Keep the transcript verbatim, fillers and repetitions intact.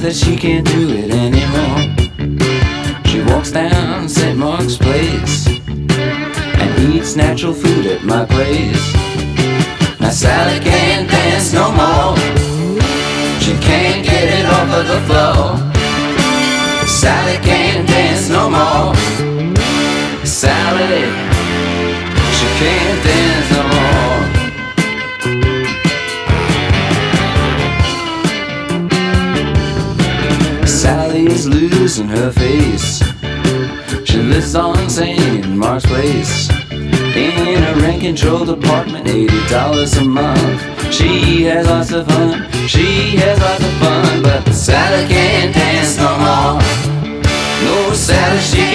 that she can't do it anymore. She walks down Saint Mark's Place and eats natural food at my place. Now Sally can't dance no more. She can't get it off of the floor. Sally can't dance no more. Sally, she can't dance no more. Sally is losing her face. She lives on Saint Mark's Place in a rent-controlled apartment, eighty dollars a month. She has lots of fun, she has lots of fun, but Sally can't dance no more. No, Sally, she can't